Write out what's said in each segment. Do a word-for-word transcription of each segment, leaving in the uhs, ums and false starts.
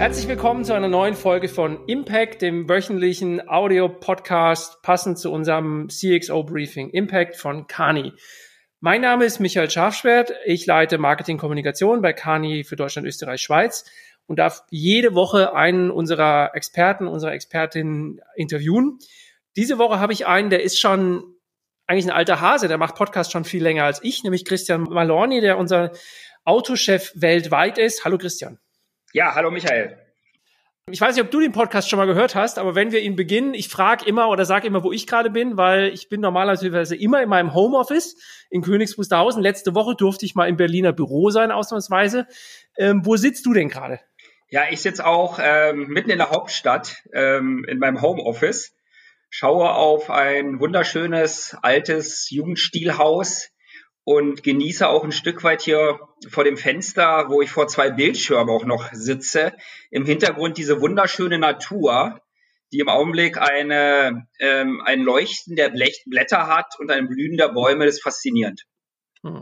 Herzlich willkommen zu einer neuen Folge von Impact, dem wöchentlichen Audio-Podcast, passend zu unserem C X O-Briefing Impact von Kearney. Mein Name ist Michael Scharfschwert, ich leite Marketing-Kommunikation bei Kearney für Deutschland, Österreich, Schweiz und darf jede Woche einen unserer Experten, unserer Expertinnen interviewen. Diese Woche habe ich einen, der ist schon eigentlich ein alter Hase, der macht Podcast schon viel länger als ich, nämlich Christian Malorni, der unser Autochef weltweit ist. Hallo Christian. Ja, hallo Michael. Ich weiß nicht, ob du den Podcast schon mal gehört hast, aber wenn wir ihn beginnen, ich frage immer oder sage immer, wo ich gerade bin, weil ich bin normalerweise immer in meinem Homeoffice in Königs Wusterhausen. Letzte Woche durfte ich mal im Berliner Büro sein, ausnahmsweise. Ähm, wo sitzt du denn gerade? Ja, ich sitze auch ähm, mitten in der Hauptstadt ähm, in meinem Homeoffice, schaue auf ein wunderschönes, altes Jugendstilhaus und genieße auch ein Stück weit hier vor dem Fenster, wo ich vor zwei Bildschirmen auch noch sitze, im Hintergrund diese wunderschöne Natur, die im Augenblick eine, ähm, ein Leuchten der Blech- Blätter hat und ein Blühen der Bäume, das ist faszinierend. Hm.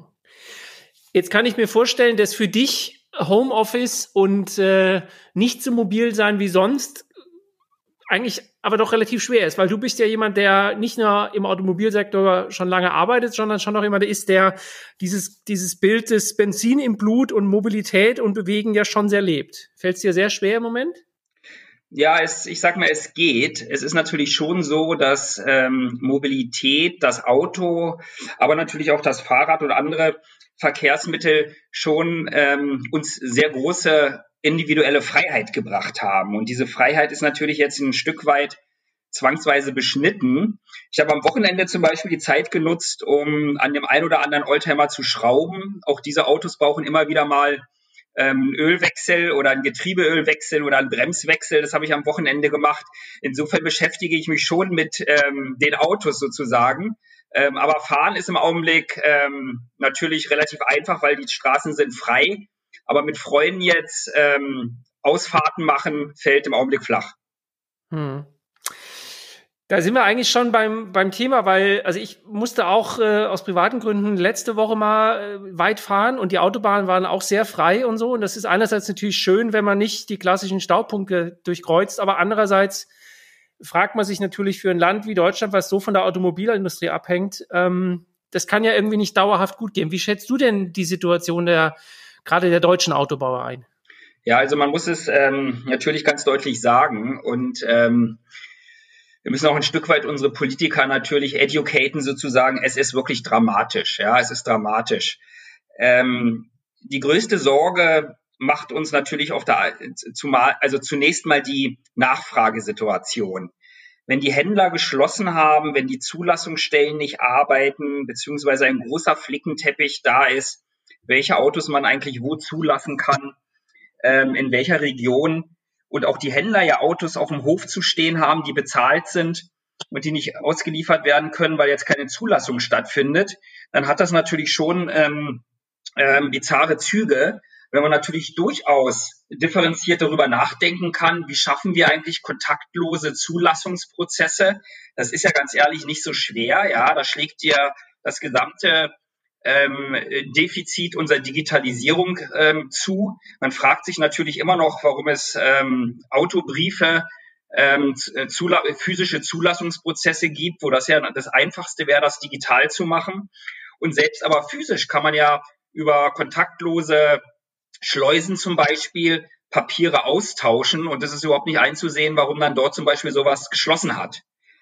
Jetzt kann ich mir vorstellen, dass für dich Homeoffice und äh, nicht so mobil sein wie sonst eigentlich aber doch relativ schwer ist, weil du bist ja jemand, der nicht nur im Automobilsektor schon lange arbeitet, sondern schon noch jemand ist, der dieses dieses Bild des Benzin im Blut und Mobilität und Bewegen ja schon sehr lebt. Fällt es dir sehr schwer im Moment? Ja, es, ich sag mal, es geht. Es ist natürlich schon so, dass ähm, Mobilität, das Auto, aber natürlich auch das Fahrrad und andere Verkehrsmittel schon ähm, uns sehr große individuelle Freiheit gebracht haben. Und diese Freiheit ist natürlich jetzt ein Stück weit zwangsweise beschnitten. Ich habe am Wochenende zum Beispiel die Zeit genutzt, um an dem einen oder anderen Oldtimer zu schrauben. Auch diese Autos brauchen immer wieder mal ähm, Ölwechsel oder einen Getriebeölwechsel oder einen Bremswechsel. Das habe ich am Wochenende gemacht. Insofern beschäftige ich mich schon mit ähm, den Autos sozusagen. Ähm, aber fahren ist im Augenblick ähm, natürlich relativ einfach, weil die Straßen sind frei. Aber mit Freunden jetzt ähm, Ausfahrten machen, fällt im Augenblick flach. Hm. Da sind wir eigentlich schon beim beim Thema, weil also ich musste auch äh, aus privaten Gründen letzte Woche mal äh, weit fahren und die Autobahnen waren auch sehr frei und so. Und das ist einerseits natürlich schön, wenn man nicht die klassischen Staupunkte durchkreuzt, aber andererseits fragt man sich natürlich für ein Land wie Deutschland, was so von der Automobilindustrie abhängt, ähm, das kann ja irgendwie nicht dauerhaft gut gehen. Wie schätzt du denn die Situation der gerade der deutschen Autobauer ein? Ja, also man muss es ähm, natürlich ganz deutlich sagen und ähm, wir müssen auch ein Stück weit unsere Politiker natürlich educaten sozusagen. Es ist wirklich dramatisch. Ja, es ist dramatisch. Ähm, die größte Sorge macht uns natürlich auf der, zumal, also zunächst mal die Nachfragesituation. Wenn die Händler geschlossen haben, wenn die Zulassungsstellen nicht arbeiten, beziehungsweise ein großer Flickenteppich da ist, welche Autos man eigentlich wo zulassen kann, ähm, in welcher Region, und auch die Händler ja Autos auf dem Hof zu stehen haben, die bezahlt sind und die nicht ausgeliefert werden können, weil jetzt keine Zulassung stattfindet, dann hat das natürlich schon ähm, ähm, bizarre Züge, wenn man natürlich durchaus differenziert darüber nachdenken kann, wie schaffen wir eigentlich kontaktlose Zulassungsprozesse. Das ist ja ganz ehrlich nicht so schwer. Ja, da schlägt dir das gesamte Ähm, Defizit unserer Digitalisierung ähm, zu. Man fragt sich natürlich immer noch, warum es ähm, Autobriefe, ähm, zula- physische Zulassungsprozesse gibt, wo das ja das Einfachste wäre, das digital zu machen. Und selbst aber physisch kann man ja über kontaktlose Schleusen zum Beispiel Papiere austauschen und es ist überhaupt nicht einzusehen, warum dann dort zum Beispiel sowas geschlossen hat.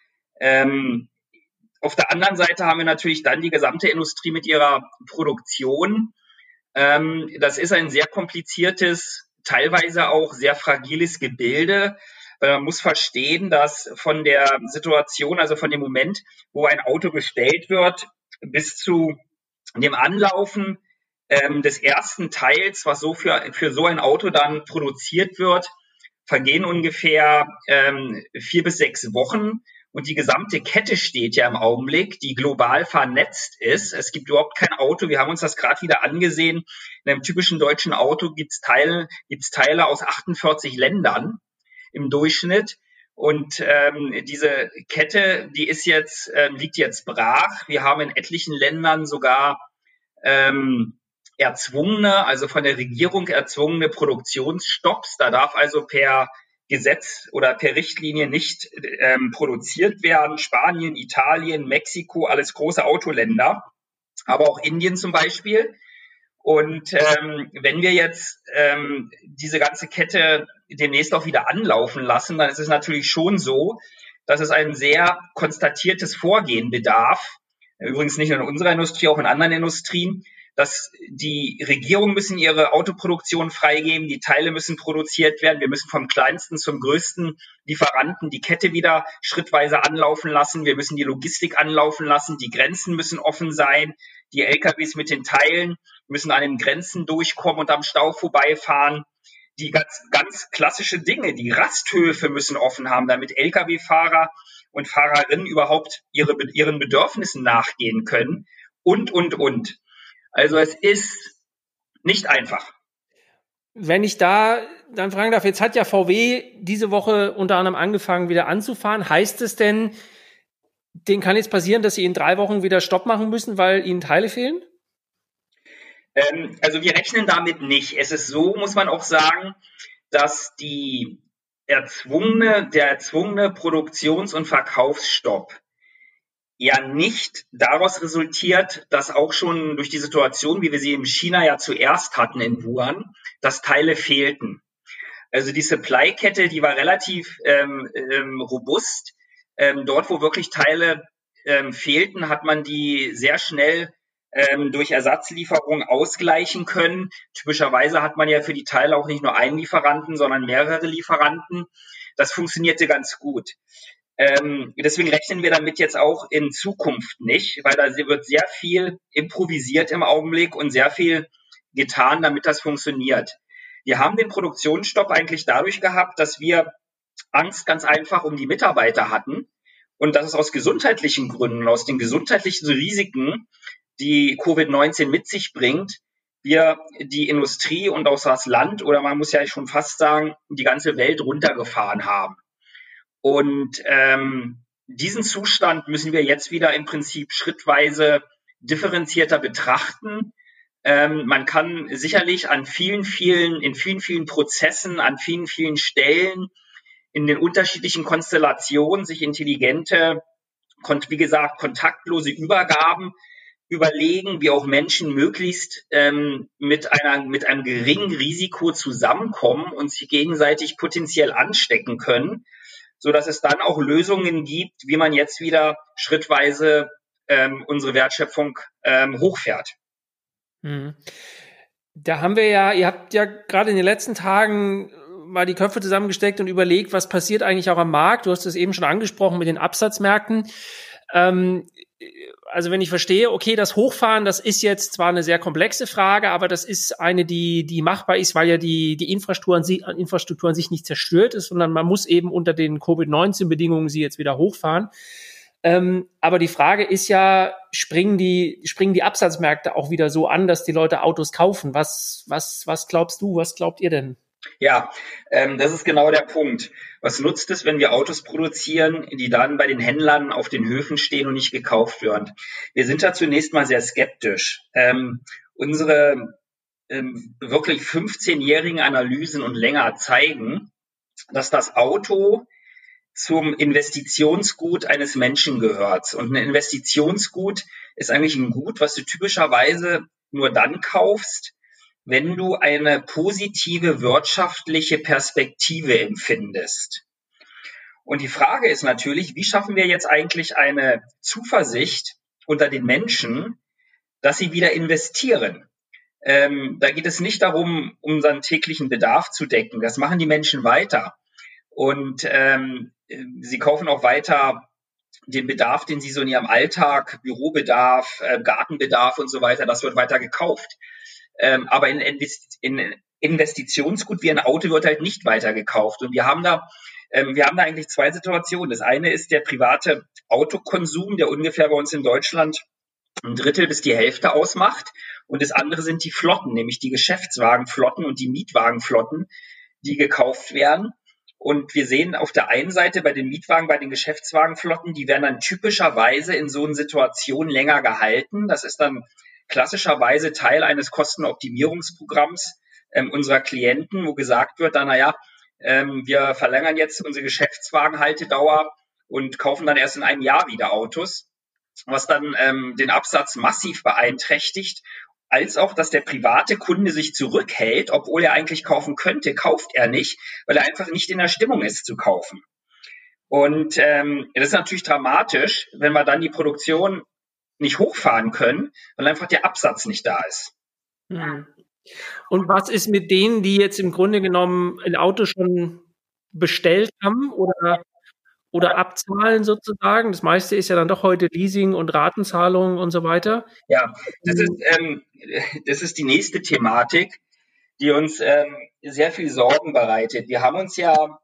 Ähm, Auf der anderen Seite haben wir natürlich dann die gesamte Industrie mit ihrer Produktion. Ähm, das ist ein sehr kompliziertes, teilweise auch sehr fragiles Gebilde. Weil man muss verstehen, dass von der Situation, also von dem Moment, wo ein Auto bestellt wird, bis zu dem Anlaufen ähm, des ersten Teils, was so für, für so ein Auto dann produziert wird, vergehen ungefähr ähm, vier bis sechs Wochen. Und die gesamte Kette steht ja im Augenblick, die global vernetzt ist. Es gibt überhaupt kein Auto. Wir haben uns das gerade wieder angesehen. In einem typischen deutschen Auto gibt's Teile, gibt's Teile aus achtundvierzig Ländern im Durchschnitt. Und ähm, diese Kette, die ist jetzt, äh, liegt jetzt brach. Wir haben in etlichen Ländern sogar ähm, erzwungene, also von der Regierung erzwungene Produktionsstopps. Da darf also per Gesetz oder per Richtlinie nicht ähm, produziert werden. Spanien, Italien, Mexiko, alles große Autoländer, aber auch Indien zum Beispiel. Und ähm, wenn wir jetzt ähm, diese ganze Kette demnächst auch wieder anlaufen lassen, dann ist es natürlich schon so, dass es ein sehr konstatiertes Vorgehen bedarf. Übrigens nicht nur in unserer Industrie, auch in anderen Industrien, dass die Regierungen müssen ihre Autoproduktion freigeben, die Teile müssen produziert werden, wir müssen vom kleinsten zum größten Lieferanten die Kette wieder schrittweise anlaufen lassen, wir müssen die Logistik anlaufen lassen, die Grenzen müssen offen sein, die L K Ws mit den Teilen müssen an den Grenzen durchkommen und am Stau vorbeifahren. Die ganz, ganz klassische Dinge, die Rasthöfe müssen offen haben, damit L K W-Fahrer und Fahrerinnen überhaupt ihre, ihren Bedürfnissen nachgehen können und, und, und. Also es ist nicht einfach. Wenn ich da dann fragen darf, jetzt hat ja V W diese Woche unter anderem angefangen, wieder anzufahren. Heißt es denn, denen kann jetzt passieren, dass sie in drei Wochen wieder Stopp machen müssen, weil ihnen Teile fehlen? Ähm, also wir rechnen damit nicht. Es ist so, muss man auch sagen, dass die erzwungene, der erzwungene Produktions- und Verkaufsstopp ja nicht daraus resultiert, dass auch schon durch die Situation, wie wir sie in China ja zuerst hatten in Wuhan, dass Teile fehlten. Also die Supply-Kette, die war relativ ähm, ähm, robust. Ähm, dort, wo wirklich Teile ähm, fehlten, hat man die sehr schnell ähm, durch Ersatzlieferung ausgleichen können. Typischerweise hat man ja für die Teile auch nicht nur einen Lieferanten, sondern mehrere Lieferanten. Das funktionierte ganz gut. Ähm, deswegen rechnen wir damit jetzt auch in Zukunft nicht, weil da wird sehr viel improvisiert im Augenblick und sehr viel getan, damit das funktioniert. Wir haben den Produktionsstopp eigentlich dadurch gehabt, dass wir Angst ganz einfach um die Mitarbeiter hatten und dass es aus gesundheitlichen Gründen, aus den gesundheitlichen Risiken, die Covid neunzehn mit sich bringt, wir die Industrie und auch das Land oder man muss ja schon fast sagen, die ganze Welt runtergefahren haben. Und ähm, diesen Zustand müssen wir jetzt wieder im Prinzip schrittweise differenzierter betrachten. Ähm, man kann sicherlich an vielen, vielen, in vielen, vielen Prozessen, an vielen, vielen Stellen, in den unterschiedlichen Konstellationen sich intelligente, wie gesagt, kontaktlose Übergaben überlegen, wie auch Menschen möglichst ähm, mit einer, mit einem geringen Risiko zusammenkommen und sich gegenseitig potenziell anstecken können, so dass es dann auch Lösungen gibt, wie man jetzt wieder schrittweise ähm, unsere Wertschöpfung ähm, hochfährt. Mhm. Da haben wir ja, ihr habt ja gerade in den letzten Tagen mal die Köpfe zusammengesteckt und überlegt, was passiert eigentlich auch am Markt. Du hast es eben schon angesprochen mit den Absatzmärkten. Ähm, also wenn ich verstehe, okay, das Hochfahren, das ist jetzt zwar eine sehr komplexe Frage, aber das ist eine, die die machbar ist, weil ja die die Infrastruktur an, sich, Infrastruktur an sich nicht zerstört ist, sondern man muss eben unter den Covid neunzehn Bedingungen sie jetzt wieder hochfahren. Ähm, aber die Frage ist ja, springen die springen die Absatzmärkte auch wieder so an, dass die Leute Autos kaufen? Was was was glaubst du? Was glaubt ihr denn? Ja, ähm, das ist genau der Punkt. Was nutzt es, wenn wir Autos produzieren, die dann bei den Händlern auf den Höfen stehen und nicht gekauft werden? Wir sind da zunächst mal sehr skeptisch. Ähm, unsere ähm, wirklich fünfzehnjährigen Analysen und länger zeigen, dass das Auto zum Investitionsgut eines Menschen gehört. Und ein Investitionsgut ist eigentlich ein Gut, was du typischerweise nur dann kaufst, wenn du eine positive wirtschaftliche Perspektive empfindest. Und die Frage ist natürlich, wie schaffen wir jetzt eigentlich eine Zuversicht unter den Menschen, dass sie wieder investieren? Ähm, da geht es nicht darum, unseren täglichen Bedarf zu decken. Das machen die Menschen weiter. Und ähm, sie kaufen auch weiter den Bedarf, den sie so in ihrem Alltag, Bürobedarf, äh, Gartenbedarf und so weiter, das wird weiter gekauft. Ähm, aber in, in Investitionsgut wie ein Auto wird halt nicht weiter gekauft. Und wir haben da, ähm, wir haben da eigentlich zwei Situationen. Das eine ist der private Autokonsum, der ungefähr bei uns in Deutschland ein Drittel bis die Hälfte ausmacht. Und das andere sind die Flotten, nämlich die Geschäftswagenflotten und die Mietwagenflotten, die gekauft werden. Und wir sehen auf der einen Seite bei den Mietwagen, bei den Geschäftswagenflotten, die werden dann typischerweise in so einer Situation länger gehalten. Das ist dann klassischerweise Teil eines Kostenoptimierungsprogramms ähm, unserer Klienten, wo gesagt wird, dann, naja, ähm, wir verlängern jetzt unsere Geschäftswagenhaltedauer und kaufen dann erst in einem Jahr wieder Autos, was dann ähm, den Absatz massiv beeinträchtigt, als auch, dass der private Kunde sich zurückhält, obwohl er eigentlich kaufen könnte, kauft er nicht, weil er einfach nicht in der Stimmung ist zu kaufen. Und ähm, das ist natürlich dramatisch, wenn wir dann die Produktion nicht hochfahren können, weil einfach der Absatz nicht da ist. Hm. Und was ist mit denen, die jetzt im Grunde genommen ein Auto schon bestellt haben oder, oder abzahlen sozusagen? Das meiste ist ja dann doch heute Leasing und Ratenzahlung und so weiter. Ja, das ist, ähm, das ist die nächste Thematik, die uns ähm, sehr viel Sorgen bereitet. Wir haben uns ja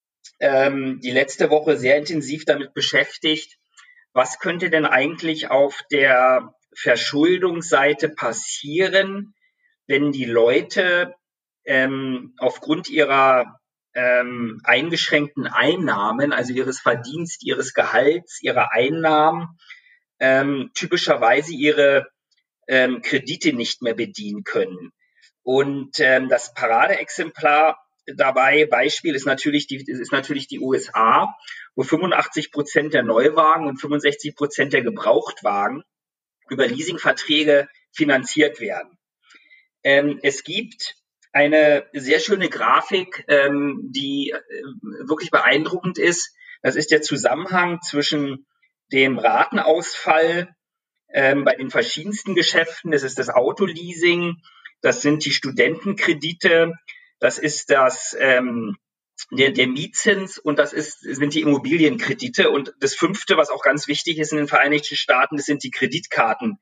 ähm, die letzte Woche sehr intensiv damit beschäftigt, was könnte denn eigentlich auf der Verschuldungsseite passieren, wenn die Leute ähm, aufgrund ihrer ähm, eingeschränkten Einnahmen, also ihres Verdienst, ihres Gehalts, ihrer Einnahmen, ähm, typischerweise ihre ähm, Kredite nicht mehr bedienen können. Und ähm, das Paradeexemplar dabei, Beispiel, ist natürlich die, ist natürlich die U S A, wo fünfundachtzig Prozent der Neuwagen und fünfundsechzig Prozent der Gebrauchtwagen über Leasingverträge finanziert werden. Ähm, es gibt eine sehr schöne Grafik, ähm, die äh, wirklich beeindruckend ist. Das ist der Zusammenhang zwischen dem Ratenausfall ähm, bei den verschiedensten Geschäften. Das ist das Autoleasing, das sind die Studentenkredite, das ist das ähm, der, der Mietzins und das ist, sind die Immobilienkredite. Und das Fünfte, was auch ganz wichtig ist in den Vereinigten Staaten, das sind die Kreditkartenschulden.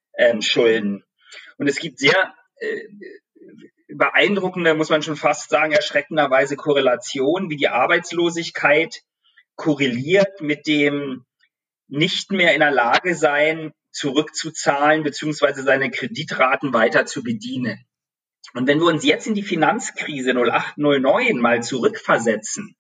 Ähm, und es gibt sehr äh, beeindruckende, muss man schon fast sagen, erschreckenderweise Korrelationen, wie die Arbeitslosigkeit korreliert mit dem nicht mehr in der Lage sein, zurückzuzahlen beziehungsweise seine Kreditraten weiter zu bedienen. Und wenn wir uns jetzt in die Finanzkrise null acht null neun mal zurückversetzen,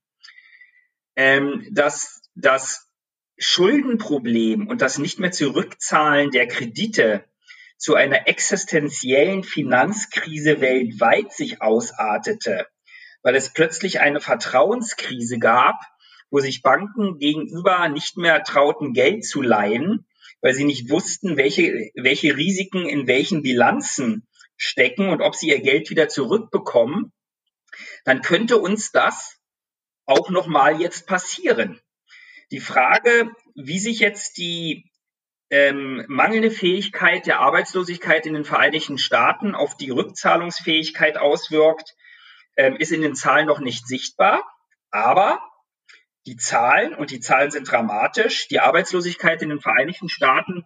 ähm, dass das Schuldenproblem und das nicht mehr Zurückzahlen der Kredite zu einer existenziellen Finanzkrise weltweit sich ausartete, weil es plötzlich eine Vertrauenskrise gab, wo sich Banken gegenüber nicht mehr trauten, Geld zu leihen, weil sie nicht wussten, welche, welche Risiken in welchen Bilanzen stecken und ob sie ihr Geld wieder zurückbekommen, dann könnte uns das auch nochmal jetzt passieren. Die Frage, wie sich jetzt die ähm, mangelnde Fähigkeit der Arbeitslosigkeit in den Vereinigten Staaten auf die Rückzahlungsfähigkeit auswirkt, ähm, ist in den Zahlen noch nicht sichtbar, aber die Zahlen, und die Zahlen sind dramatisch, die Arbeitslosigkeit in den Vereinigten Staaten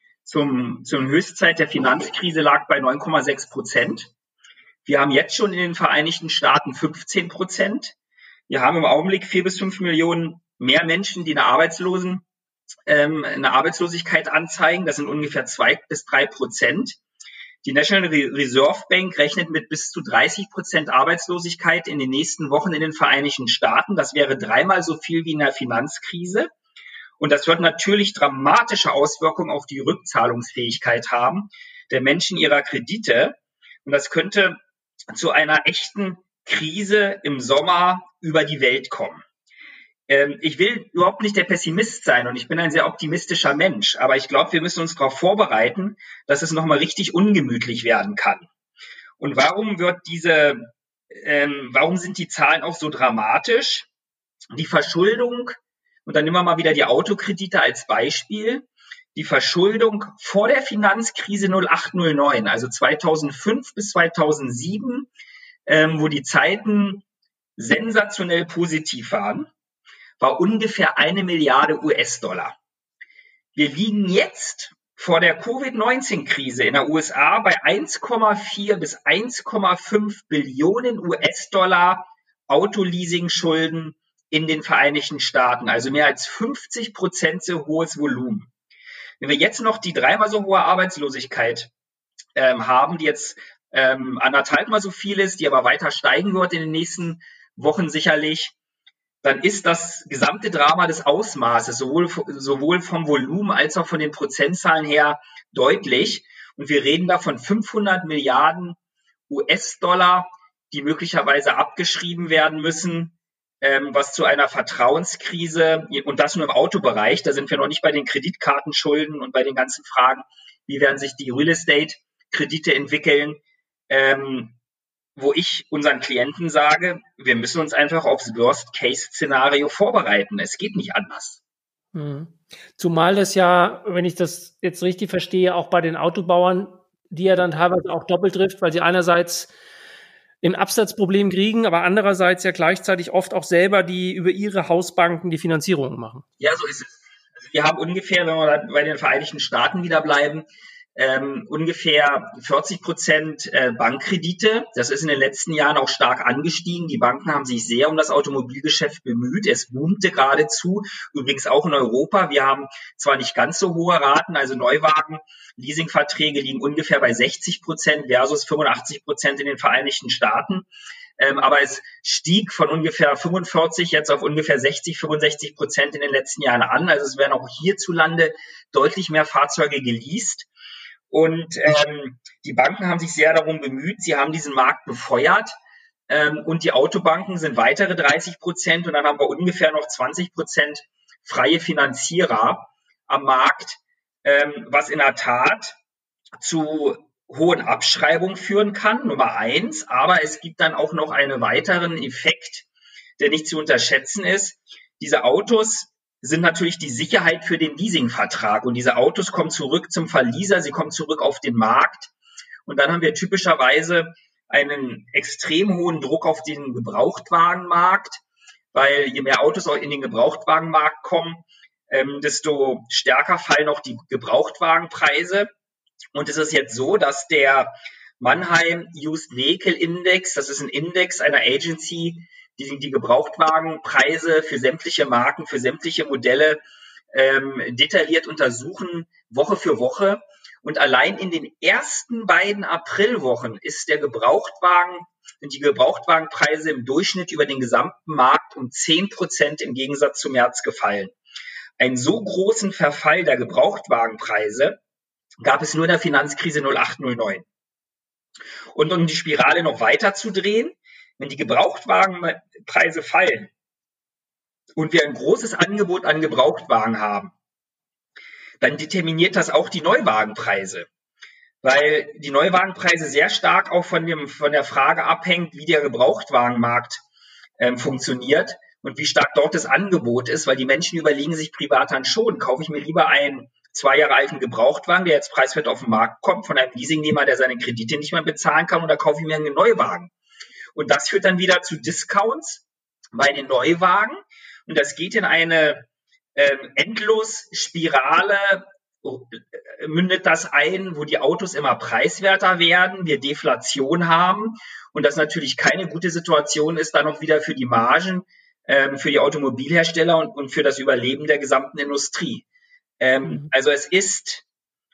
zum, zum Höchstzeit der Finanzkrise lag bei neun Komma sechs Prozent. Wir haben jetzt schon in den Vereinigten Staaten fünfzehn Prozent. Wir haben im Augenblick vier bis fünf Millionen mehr Menschen, die eine Arbeitslosen, ähm, eine Arbeitslosigkeit anzeigen. Das sind ungefähr zwei bis drei Prozent. Die National Reserve Bank rechnet mit bis zu dreißig Prozent Arbeitslosigkeit in den nächsten Wochen in den Vereinigten Staaten. Das wäre dreimal so viel wie in der Finanzkrise. Und das wird natürlich dramatische Auswirkungen auf die Rückzahlungsfähigkeit haben der Menschen ihrer Kredite. Und das könnte zu einer echten Krise im Sommer über die Welt kommen. Ähm, ich will überhaupt nicht der Pessimist sein und ich bin ein sehr optimistischer Mensch, aber ich glaube, wir müssen uns darauf vorbereiten, dass es nochmal richtig ungemütlich werden kann. Und warum wird diese, ähm, warum sind die Zahlen auch so dramatisch? Die Verschuldung, und dann nehmen wir mal wieder die Autokredite als Beispiel, die Verschuldung vor der Finanzkrise null acht null neun, also zweitausendfünf bis zweitausendsieben, ähm, wo die Zeiten sensationell positiv waren, war ungefähr eine Milliarde U S-Dollar. Wir liegen jetzt vor der Covid neunzehn Krise in der U S A bei eins Komma vier bis eins Komma fünf Billionen U S-Dollar Autoleasing-Schulden in den Vereinigten Staaten, also mehr als fünfzig Prozent so hohes Volumen. Wenn wir jetzt noch die dreimal so hohe Arbeitslosigkeit ähm, haben, die jetzt ähm, anderthalbmal so viel ist, die aber weiter steigen wird in den nächsten Wochen sicherlich, dann ist das gesamte Drama des Ausmaßes sowohl, sowohl vom Volumen als auch von den Prozentzahlen her deutlich. Und wir reden da von fünfhundert Milliarden U S-Dollar, die möglicherweise abgeschrieben werden müssen, ähm, was zu einer Vertrauenskrise, und das nur im Autobereich, da sind wir noch nicht bei den Kreditkartenschulden und bei den ganzen Fragen, wie werden sich die Real Estate-Kredite entwickeln, ähm, wo ich unseren Klienten sage, wir müssen uns einfach aufs Worst-Case-Szenario vorbereiten. Es geht nicht anders. Mhm. Zumal das ja, wenn ich das jetzt richtig verstehe, auch bei den Autobauern, die ja dann teilweise auch doppelt trifft, weil sie einerseits ein Absatzproblem kriegen, aber andererseits ja gleichzeitig oft auch selber die über ihre Hausbanken die Finanzierung machen. Ja, so ist es. Also wir haben ungefähr, wenn wir bei den Vereinigten Staaten wieder bleiben, ähm, ungefähr vierzig Prozent äh, Bankkredite. Das ist in den letzten Jahren auch stark angestiegen. Die Banken haben sich sehr um das Automobilgeschäft bemüht. Es boomte geradezu. Übrigens auch in Europa. Wir haben zwar nicht ganz so hohe Raten, also Neuwagen, Leasingverträge liegen ungefähr bei sechzig Prozent versus fünfundachtzig Prozent in den Vereinigten Staaten. Ähm, aber es stieg von ungefähr fünfundvierzig jetzt auf ungefähr sechzig, fünfundsechzig Prozent in den letzten Jahren an. Also es werden auch hierzulande deutlich mehr Fahrzeuge geleast. Und ähm, die Banken haben sich sehr darum bemüht, sie haben diesen Markt befeuert, ähm, und die Autobanken sind weitere dreißig Prozent, und dann haben wir ungefähr noch zwanzig Prozent freie Finanzierer am Markt, ähm, was in der Tat zu hohen Abschreibungen führen kann, Nummer eins. Aber es gibt dann auch noch einen weiteren Effekt, der nicht zu unterschätzen ist. Diese Autos sind natürlich die Sicherheit für den Leasingvertrag. Und diese Autos kommen zurück zum Verleaser, sie kommen zurück auf den Markt. Und dann haben wir typischerweise einen extrem hohen Druck auf den Gebrauchtwagenmarkt, weil je mehr Autos auch in den Gebrauchtwagenmarkt kommen, ähm, desto stärker fallen auch die Gebrauchtwagenpreise. Und es ist jetzt so, dass der Mannheim Used Vehicle Index, das ist ein Index einer Agency, die die Gebrauchtwagenpreise für sämtliche Marken, für sämtliche Modelle ähm, detailliert untersuchen, Woche für Woche. Und allein in den ersten beiden Aprilwochen ist der Gebrauchtwagen, sind die Gebrauchtwagenpreise im Durchschnitt über den gesamten Markt um zehn Prozent im Gegensatz zum März gefallen. Einen so großen Verfall der Gebrauchtwagenpreise gab es nur in der Finanzkrise null acht null neun. Und um die Spirale noch weiter zu drehen, wenn die Gebrauchtwagenpreise fallen und wir ein großes Angebot an Gebrauchtwagen haben, dann determiniert das auch die Neuwagenpreise, weil die Neuwagenpreise sehr stark auch von, dem, von der Frage abhängt, wie der Gebrauchtwagenmarkt ähm, funktioniert und wie stark dort das Angebot ist, weil die Menschen überlegen sich privat dann schon, kaufe ich mir lieber einen zwei Jahre alten Gebrauchtwagen, der jetzt preiswert auf den Markt kommt, von einem Leasingnehmer, der seine Kredite nicht mehr bezahlen kann, oder kaufe ich mir einen Neuwagen. Und das führt dann wieder zu Discounts bei den Neuwagen. Und das geht in eine ähm, Endlosspirale, äh, mündet das ein, wo die Autos immer preiswerter werden, wir Deflation haben. Und das natürlich keine gute Situation ist, dann noch wieder für die Margen, ähm, für die Automobilhersteller und, und für das Überleben der gesamten Industrie. Ähm, mhm. Also es ist,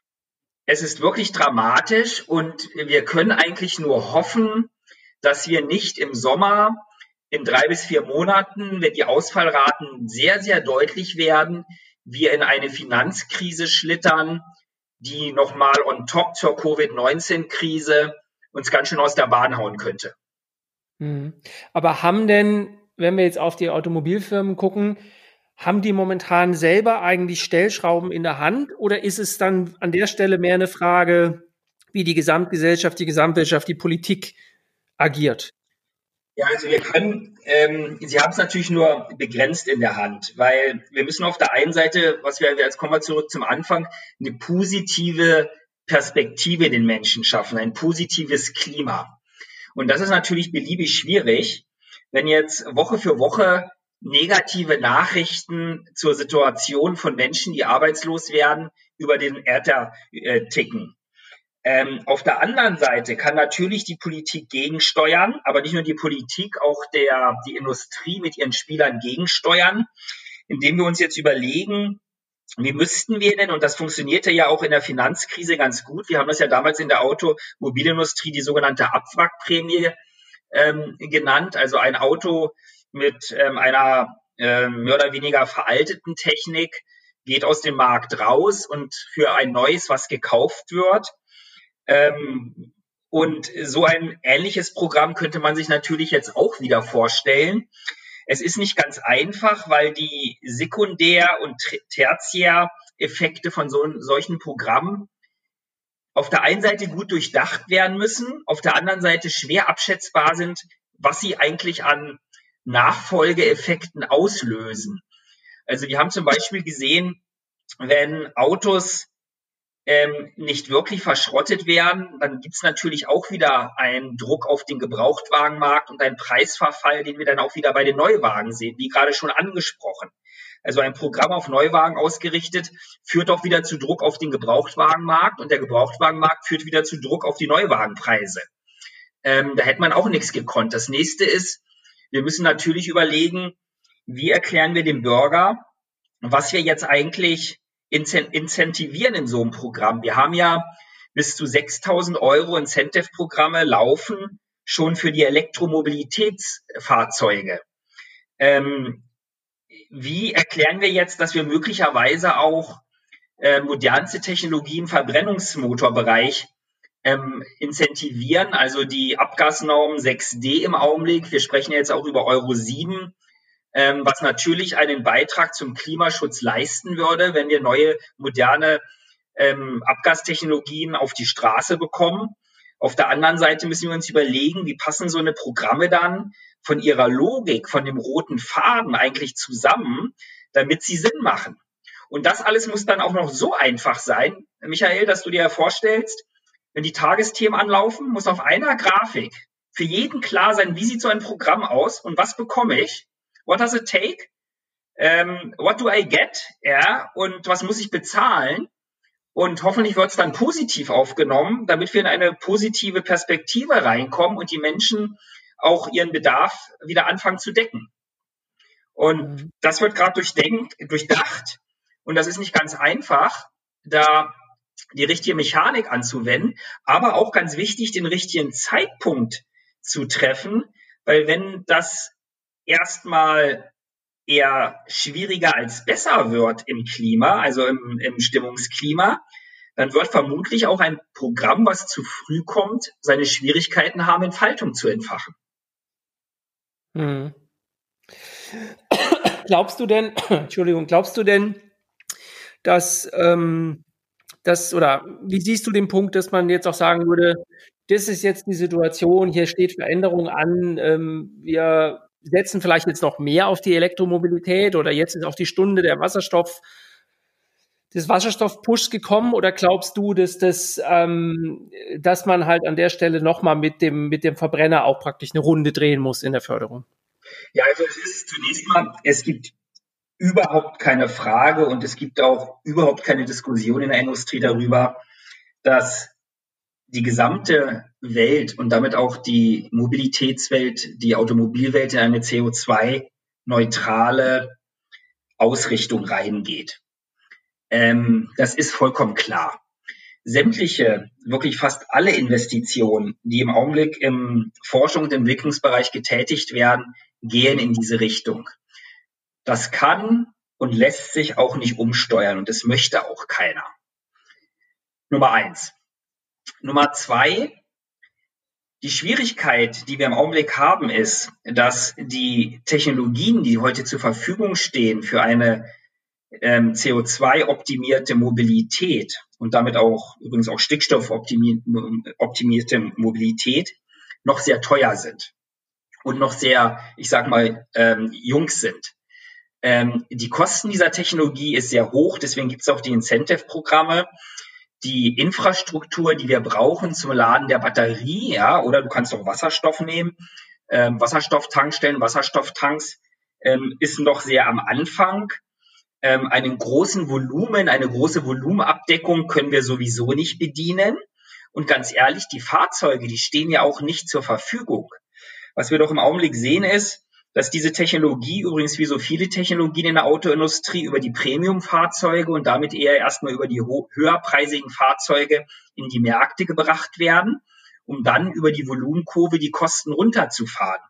es ist wirklich dramatisch, und wir können eigentlich nur hoffen, dass wir nicht im Sommer in drei bis vier Monaten, wenn die Ausfallraten sehr, sehr deutlich werden, wir in eine Finanzkrise schlittern, die nochmal on top zur Covid neunzehn Krise uns ganz schön aus der Bahn hauen könnte. Aber haben denn, wenn wir jetzt auf die Automobilfirmen gucken, haben die momentan selber eigentlich Stellschrauben in der Hand, oder ist es dann an der Stelle mehr eine Frage, wie die Gesamtgesellschaft, die Gesamtwirtschaft, die Politik agiert? Ja, also wir können, ähm, Sie haben es natürlich nur begrenzt in der Hand, weil wir müssen auf der einen Seite, was wir, jetzt kommen wir zurück zum Anfang, eine positive Perspektive den Menschen schaffen, ein positives Klima. Und das ist natürlich beliebig schwierig, wenn jetzt Woche für Woche negative Nachrichten zur Situation von Menschen, die arbeitslos werden, über den Äther äh, ticken. Ähm, auf der anderen Seite kann natürlich die Politik gegensteuern, aber nicht nur die Politik, auch der, die Industrie mit ihren Spielern gegensteuern, indem wir uns jetzt überlegen, wie müssten wir denn, und das funktionierte ja auch in der Finanzkrise ganz gut, wir haben das ja damals in der Automobilindustrie die sogenannte Abwrackprämie ähm, genannt, also ein Auto mit ähm, einer äh, mehr oder weniger veralteten Technik geht aus dem Markt raus, und für ein neues, was gekauft wird, Ähm, und so ein ähnliches Programm könnte man sich natürlich jetzt auch wieder vorstellen. Es ist nicht ganz einfach, weil die Sekundär- und Tertiäreffekte von so, solchen Programmen auf der einen Seite gut durchdacht werden müssen, auf der anderen Seite schwer abschätzbar sind, was sie eigentlich an Nachfolgeeffekten auslösen. Also wir haben zum Beispiel gesehen, wenn Autos ähm, nicht wirklich verschrottet werden, dann gibt es natürlich auch wieder einen Druck auf den Gebrauchtwagenmarkt und einen Preisverfall, den wir dann auch wieder bei den Neuwagen sehen, wie gerade schon angesprochen. Also ein Programm auf Neuwagen ausgerichtet führt auch wieder zu Druck auf den Gebrauchtwagenmarkt und der Gebrauchtwagenmarkt führt wieder zu Druck auf die Neuwagenpreise. Ähm, da hätte man auch nichts gekonnt. Das nächste ist, wir müssen natürlich überlegen, wie erklären wir dem Bürger, was wir jetzt eigentlich incentivieren in so einem Programm. Wir haben ja bis zu sechstausend Euro Incentive-Programme laufen schon für die Elektromobilitätsfahrzeuge. Ähm, wie erklären wir jetzt, dass wir möglicherweise auch äh, modernste Technologie im Verbrennungsmotorbereich ähm, incentivieren, also die Abgasnorm sechs D im Augenblick. Wir sprechen jetzt auch über Euro sieben, ähm, was natürlich einen Beitrag zum Klimaschutz leisten würde, wenn wir neue, moderne ähm, Abgastechnologien auf die Straße bekommen. Auf der anderen Seite müssen wir uns überlegen, wie passen so eine Programme dann von ihrer Logik, von dem roten Faden eigentlich zusammen, damit sie Sinn machen. Und das alles muss dann auch noch so einfach sein, Michael, dass du dir vorstellst, wenn die Tagesthemen anlaufen, muss auf einer Grafik für jeden klar sein, wie sieht so ein Programm aus und was bekomme ich? What does it take? Um, what do I get? Ja, und was muss ich bezahlen? Und hoffentlich wird es dann positiv aufgenommen, damit wir in eine positive Perspektive reinkommen und die Menschen auch ihren Bedarf wieder anfangen zu decken. Und mhm. das wird gerade durchdacht. Und das ist nicht ganz einfach, da die richtige Mechanik anzuwenden, aber auch ganz wichtig, den richtigen Zeitpunkt zu treffen, weil wenn das erstmal eher schwieriger als besser wird im Klima, also im, im Stimmungsklima, dann wird vermutlich auch ein Programm, was zu früh kommt, seine Schwierigkeiten haben, Entfaltung zu entfachen. Hm. Glaubst du denn, Entschuldigung, glaubst du denn, dass ähm, das, oder wie siehst du den Punkt, dass man jetzt auch sagen würde, das ist jetzt die Situation, hier steht Veränderung an, ähm, wir setzen vielleicht jetzt noch mehr auf die Elektromobilität oder jetzt ist auch die Stunde der Wasserstoff, des Wasserstoffpushs gekommen, oder glaubst du, dass das, ähm, dass man halt an der Stelle nochmal mit dem, mit dem Verbrenner auch praktisch eine Runde drehen muss in der Förderung? Ja, also es ist zunächst mal, es gibt überhaupt keine Frage und es gibt auch überhaupt keine Diskussion in der Industrie darüber, dass die gesamte Welt und damit auch die Mobilitätswelt, die Automobilwelt in eine C O zwei neutrale Ausrichtung reingeht. Ähm, das ist vollkommen klar. Sämtliche, wirklich fast alle Investitionen, die im Augenblick im Forschung- und Entwicklungsbereich getätigt werden, gehen in diese Richtung. Das kann und lässt sich auch nicht umsteuern und das möchte auch keiner. Nummer eins. Nummer zwei, die Schwierigkeit, die wir im Augenblick haben, ist, dass die Technologien, die heute zur Verfügung stehen für eine ähm, C O zwei optimierte Mobilität und damit auch übrigens auch Stickstoff optimierte Mobilität, noch sehr teuer sind und noch sehr, ich sag mal, ähm, jung sind. Ähm, die Kosten dieser Technologie ist sehr hoch, deswegen gibt es auch die Incentive-Programme. Die Infrastruktur, die wir brauchen zum Laden der Batterie, ja, oder du kannst auch Wasserstoff nehmen, ähm, Wasserstofftankstellen, Wasserstofftanks, ähm, ist noch sehr am Anfang. Ähm, einen großen Volumen, eine große Volumenabdeckung können wir sowieso nicht bedienen. Und ganz ehrlich, die Fahrzeuge, die stehen ja auch nicht zur Verfügung. Was wir doch im Augenblick sehen ist, dass diese Technologie, übrigens wie so viele Technologien in der Autoindustrie, über die Premium-Fahrzeuge und damit eher erstmal über die höherpreisigen Fahrzeuge in die Märkte gebracht werden, um dann über die Volumenkurve die Kosten runterzufahren.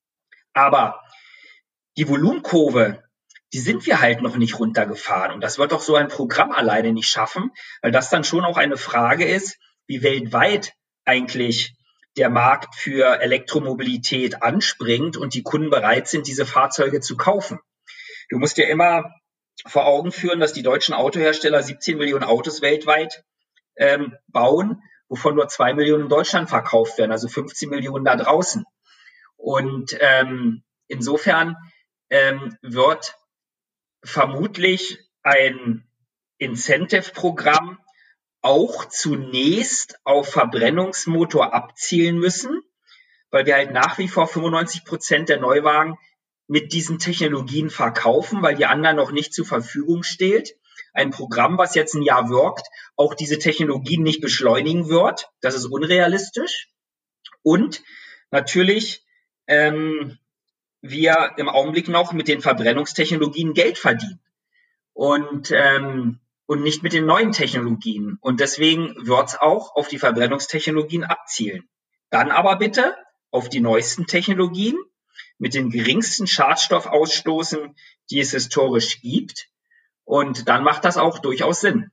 Aber die Volumenkurve, die sind wir halt noch nicht runtergefahren. Und das wird doch so ein Programm alleine nicht schaffen, weil das dann schon auch eine Frage ist, wie weltweit eigentlich der Markt für Elektromobilität anspringt und die Kunden bereit sind, diese Fahrzeuge zu kaufen. Du musst dir immer vor Augen führen, dass die deutschen Autohersteller siebzehn Millionen Autos weltweit ähm, bauen, wovon nur zwei Millionen in Deutschland verkauft werden, also fünfzehn Millionen da draußen. Und ähm, insofern ähm, wird vermutlich ein Incentive-Programm auch zunächst auf Verbrennungsmotor abzielen müssen, weil wir halt nach wie vor fünfundneunzig Prozent der Neuwagen mit diesen Technologien verkaufen, weil die anderen noch nicht zur Verfügung steht. Ein Programm, was jetzt ein Jahr wirkt, auch diese Technologien nicht beschleunigen wird. Das ist unrealistisch. Und natürlich ähm, wir im Augenblick noch mit den Verbrennungstechnologien Geld verdienen und ähm, und nicht mit den neuen Technologien. Und deswegen wird es auch auf die Verbrennungstechnologien abzielen. Dann aber bitte auf die neuesten Technologien mit den geringsten Schadstoffausstoßen, die es historisch gibt. Und dann macht das auch durchaus Sinn.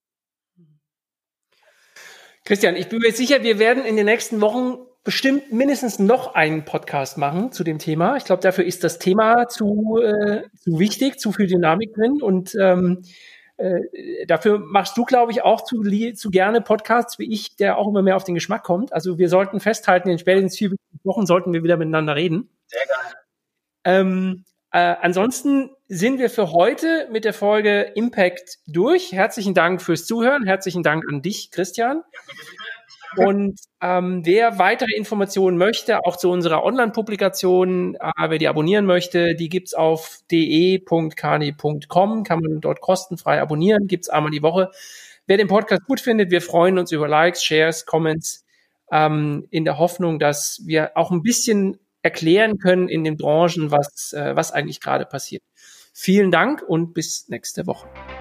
Christian, ich bin mir sicher, wir werden in den nächsten Wochen bestimmt mindestens noch einen Podcast machen zu dem Thema. Ich glaube, dafür ist das Thema zu, äh, zu wichtig, zu viel Dynamik drin. Und ähm, äh, dafür machst du, glaube ich, auch zu, zu gerne Podcasts wie ich, der auch immer mehr auf den Geschmack kommt. Also wir sollten festhalten, in spätestens vier Wochen sollten wir wieder miteinander reden. Sehr gerne. Ähm, äh, ansonsten sind wir für heute mit der Folge Impact durch. Herzlichen Dank fürs Zuhören. Herzlichen Dank an dich, Christian. Und ähm, wer weitere Informationen möchte, auch zu unserer Online-Publikation, äh, wer die abonnieren möchte, die gibt's auf d e punkt kani punkt com, kann man dort kostenfrei abonnieren, gibt's einmal die Woche. Wer den Podcast gut findet, wir freuen uns über Likes, Shares, Comments, ähm, in der Hoffnung, dass wir auch ein bisschen erklären können in den Branchen, was, äh, was eigentlich gerade passiert. Vielen Dank und bis nächste Woche.